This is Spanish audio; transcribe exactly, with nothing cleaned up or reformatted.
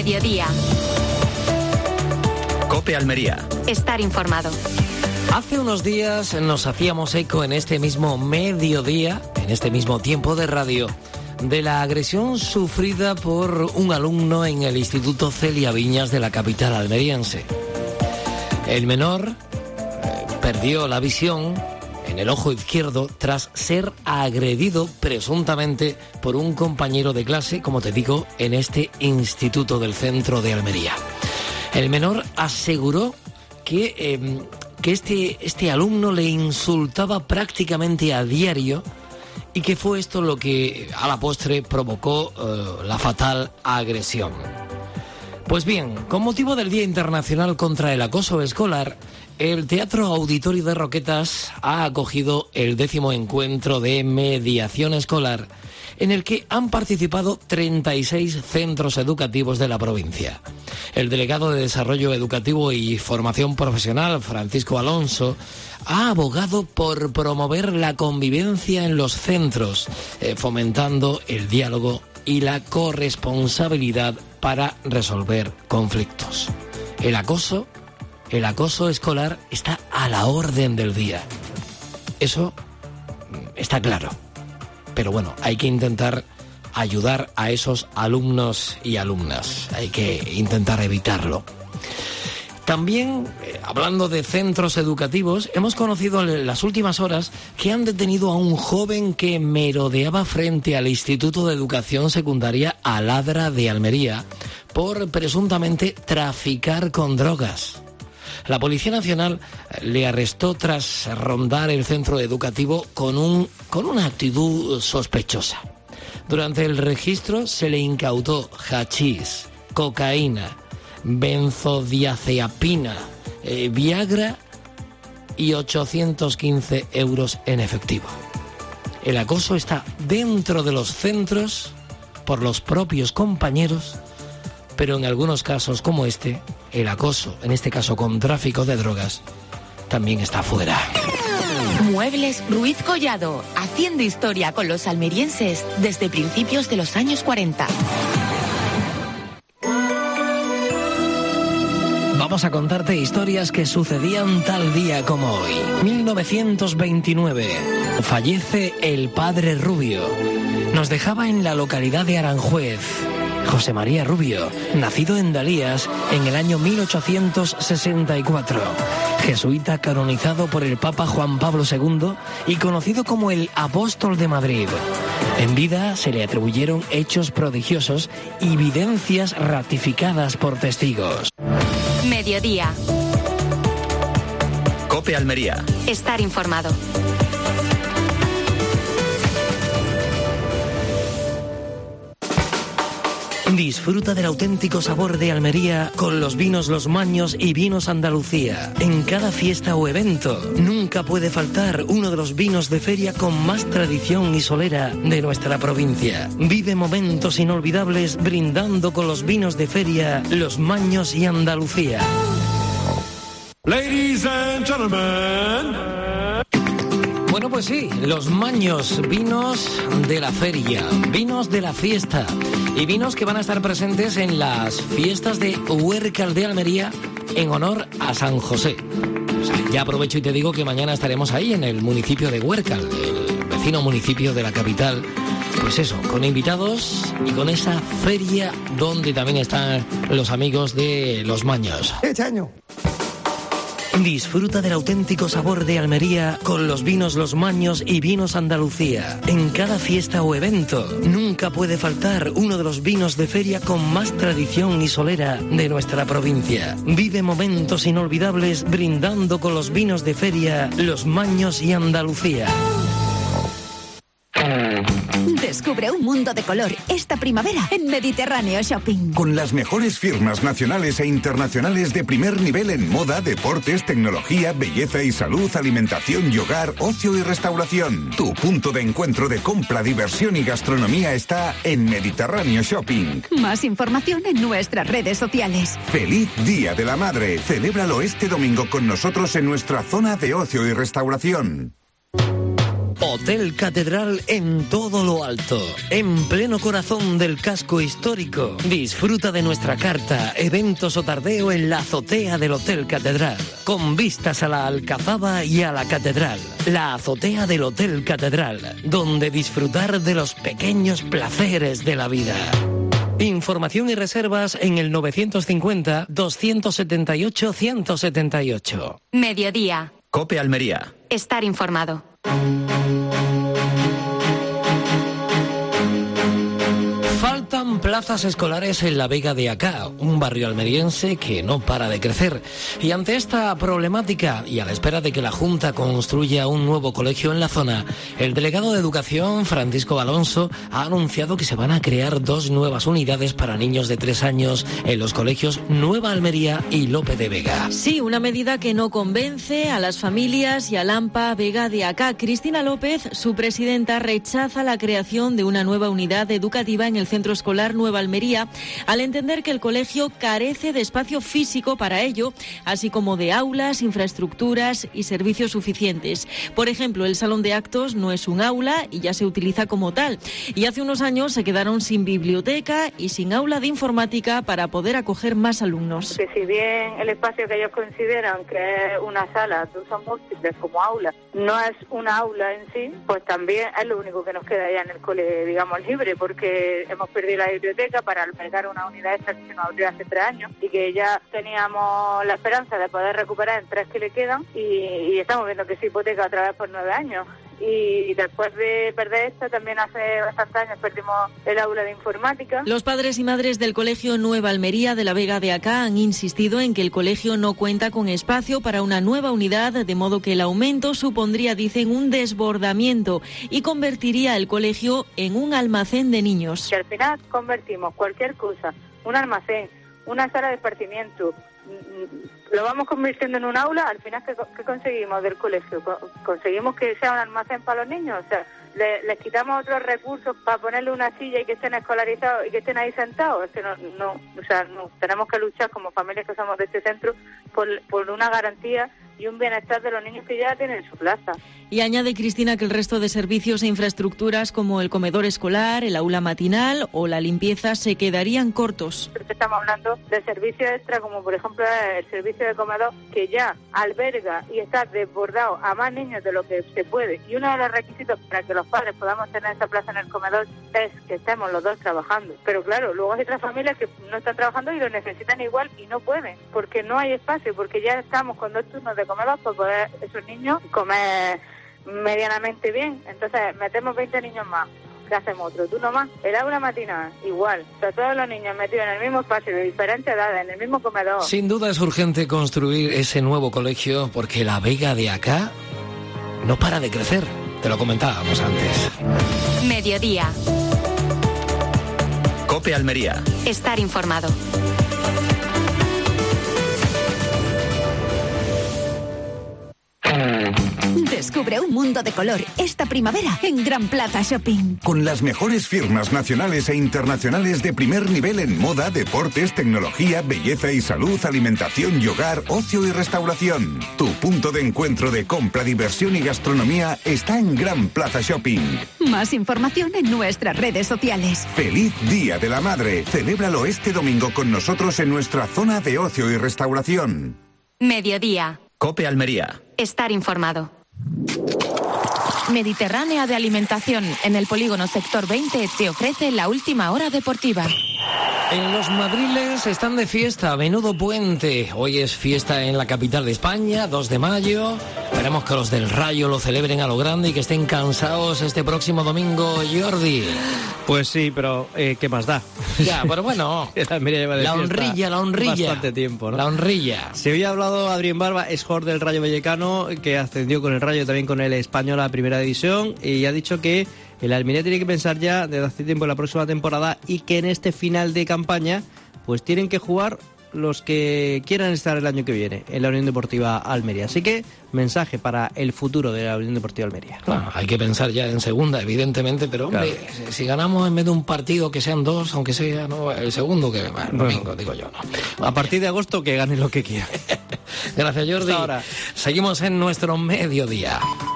Mediodía. COPE Almería. Estar informado. Hace unos días nos hacíamos eco en este mismo mediodía, en este mismo tiempo de radio, de la agresión sufrida por un alumno en el Instituto Celia Viñas de la capital almeriense. El menor eh, perdió la visión en el ojo izquierdo tras ser agredido presuntamente por un compañero de clase, como te digo, en este instituto del centro de Almería. El menor aseguró que, eh, que este, este alumno le insultaba prácticamente a diario y que fue esto lo que a la postre provocó eh, la fatal agresión. Pues bien, con motivo del Día Internacional contra el Acoso Escolar, el Teatro Auditorio de Roquetas ha acogido el décimo encuentro de mediación escolar, en el que han participado treinta y seis centros educativos de la provincia. El delegado de Desarrollo Educativo y Formación Profesional, Francisco Alonso, ha abogado por promover la convivencia en los centros, eh, fomentando el diálogo y la corresponsabilidad para resolver conflictos. El acoso, el acoso escolar está a la orden del día. Eso está claro. Pero bueno, hay que intentar ayudar a esos alumnos y alumnas. Hay que intentar evitarlo. También, eh, hablando de centros educativos, hemos conocido en las últimas horas que han detenido a un joven que merodeaba frente al Instituto de Educación Secundaria Aladra de Almería por presuntamente traficar con drogas. La Policía Nacional le arrestó tras rondar el centro educativo con, un, con una actitud sospechosa. Durante el registro se le incautó hachís, cocaína, benzodiazepina, eh, Viagra y ochocientos quince euros en efectivo. El acoso está dentro de los centros por los propios compañeros, pero en algunos casos como este, el acoso, en este caso con tráfico de drogas, también está fuera. Muebles Ruiz Collado, haciendo historia con los almerienses desde principios de los años cuarenta. Vamos a contarte historias que sucedían tal día como hoy. mil novecientos veintinueve. Fallece el padre Rubio. Nos dejaba en la localidad de Aranjuez. José María Rubio, nacido en Dalías en el año mil ochocientos sesenta y cuatro. Jesuita canonizado por el Papa Juan Pablo segundo y conocido como el Apóstol de Madrid. En vida se le atribuyeron hechos prodigiosos y evidencias ratificadas por testigos. Mediodía. COPE Almería. Estar informado. Disfruta del auténtico sabor de Almería con los vinos Los Maños y Vinos Andalucía. En cada fiesta o evento nunca puede faltar uno de los vinos de feria con más tradición y solera de nuestra provincia. Vive momentos inolvidables brindando con los vinos de feria Los Maños y Andalucía. Ladies and gentlemen. Bueno, pues sí, Los Maños, vinos de la feria, vinos de la fiesta y vinos que van a estar presentes en las fiestas de Huércal de Almería en honor a San José. O sea, ya aprovecho y te digo que mañana estaremos ahí en el municipio de Huércal, el vecino municipio de la capital. Pues eso, con invitados y con esa feria donde también están los amigos de Los Maños. Este año. Disfruta del auténtico sabor de Almería con los vinos Los Maños y Vinos Andalucía. En cada fiesta o evento nunca puede faltar uno de los vinos de feria con más tradición y solera de nuestra provincia. Vive momentos inolvidables brindando con los vinos de feria Los Maños y Andalucía. Descubre un mundo de color esta primavera en Mediterráneo Shopping. Con las mejores firmas nacionales e internacionales de primer nivel en moda, deportes, tecnología, belleza y salud, alimentación y hogar, ocio y restauración. Tu punto de encuentro de compra, diversión y gastronomía está en Mediterráneo Shopping. Más información en nuestras redes sociales. ¡Feliz Día de la Madre! Celébralo este domingo con nosotros en nuestra zona de ocio y restauración. Hotel Catedral en todo lo alto, en pleno corazón del casco histórico. Disfruta de nuestra carta, eventos o tardeo en la azotea del Hotel Catedral, con vistas a la Alcazaba y a la Catedral. La azotea del Hotel Catedral, donde disfrutar de los pequeños placeres de la vida. Información y reservas en el novecientos cincuenta, doscientos setenta y ocho, ciento setenta y ocho. Mediodía. COPE Almería. Estar informado. Faltan plazas escolares en la Vega de Acá, un barrio almeriense que no para de crecer. Y ante esta problemática, y a la espera de que la Junta construya un nuevo colegio en la zona, el delegado de Educación, Francisco Alonso, ha anunciado que se van a crear dos nuevas unidades para niños de tres años en los colegios Nueva Almería y Lope de Vega. Sí, una medida que no convence a las familias y al AMPA Vega de Acá. Cristina López, su presidenta, rechaza la creación de una nueva unidad educativa en el Centro Escolar Nueva Almería, al entender que el colegio carece de espacio físico para ello, así como de aulas, infraestructuras y servicios suficientes. Por ejemplo, el salón de actos no es un aula y ya se utiliza como tal. Y hace unos años se quedaron sin biblioteca y sin aula de informática para poder acoger más alumnos. Que si bien el espacio que ellos consideran que es una sala de usos múltiples como aula, no es una aula en sí, pues también es lo único que nos queda ya en el cole, digamos, libre, porque hemos perdido la biblioteca para albergar una unidad extra que se nos abrió hace tres años y que ya teníamos la esperanza de poder recuperar en tres que le quedan y, y estamos viendo que se hipoteca otra vez por nueve años. Y después de perder esta, también hace bastantes años perdimos el aula de informática. Los padres y madres del Colegio Nueva Almería de la Vega de Acá han insistido en que el colegio no cuenta con espacio para una nueva unidad, de modo que el aumento supondría, dicen, un desbordamiento y convertiría el colegio en un almacén de niños. Que al final convertimos cualquier cosa, un almacén, una sala de esparcimiento, lo vamos convirtiendo en un aula. Al final, ¿qué, qué conseguimos del colegio? ¿Conseguimos que sea un almacén para los niños? O sea, le, les quitamos otros recursos para ponerle una silla y que estén escolarizados y que estén ahí sentados. Es que no, no, o sea, no, tenemos que luchar como familias que somos de este centro por, por una garantía y un bienestar de los niños que ya tienen su plaza. Y añade Cristina que el resto de servicios e infraestructuras como el comedor escolar, el aula matinal o la limpieza se quedarían cortos. Estamos hablando de servicios extra como por ejemplo el servicio de comedor, que ya alberga y está desbordado a más niños de lo que se puede, y uno de los requisitos para que los padres podamos tener esa plaza en el comedor es que estemos los dos trabajando. Pero claro, luego hay otras familias que no están trabajando y lo necesitan igual y no pueden, porque no hay espacio, porque ya estamos con dos turnos de comedor para poder esos niños comer medianamente bien. Entonces metemos veinte niños más, ¿qué hacemos? Otro turno más. El aula matinal, igual. O sea, todos los niños metidos en el mismo espacio, de diferentes edades, en el mismo comedor. Sin duda es urgente construir ese nuevo colegio porque la Vega de Acá no para de crecer. Te lo comentábamos antes. Mediodía. COPE Almería. Estar informado. Descubre un mundo de color esta primavera en Gran Plaza Shopping. Con las mejores firmas nacionales e internacionales de primer nivel en moda, deportes, tecnología, belleza y salud, alimentación y hogar, ocio y restauración. Tu punto de encuentro de compra, diversión y gastronomía está en Gran Plaza Shopping. Más información en nuestras redes sociales. ¡Feliz Día de la Madre! Celébralo este domingo con nosotros en nuestra zona de ocio y restauración. Mediodía. COPE Almería. Estar informado. Mediterránea de Alimentación, en el polígono Sector veinte, te ofrece la última hora deportiva. En los Madriles están de fiesta, menudo puente. Hoy es fiesta en la capital de España, dos de mayo. Esperemos que los del Rayo lo celebren a lo grande y que estén cansados este próximo domingo, Jordi. Pues sí, pero eh, ¿qué más da? Ya, pero bueno, la, lleva de la honrilla, la honrilla. Bastante tiempo, ¿no? La honrilla. Se había hablado Adrián Barba, es jugador del Rayo Vallecano, que ascendió con el Rayo y también con el Español a la primera división, y ha dicho que el Almería tiene que pensar ya desde hace tiempo en la próxima temporada y que en este final de campaña pues tienen que jugar los que quieran estar el año que viene en la Unión Deportiva Almería. Así que mensaje para el futuro de la Unión Deportiva Almería. Claro, hay que pensar ya en segunda, evidentemente, pero hombre, claro, si ganamos en vez de un partido que sean dos, aunque sea no el segundo, que bueno, el domingo, bueno, digo yo, no. A partir de agosto que gane lo que quiera. Gracias, Jordi. Hasta ahora. Seguimos en nuestro mediodía.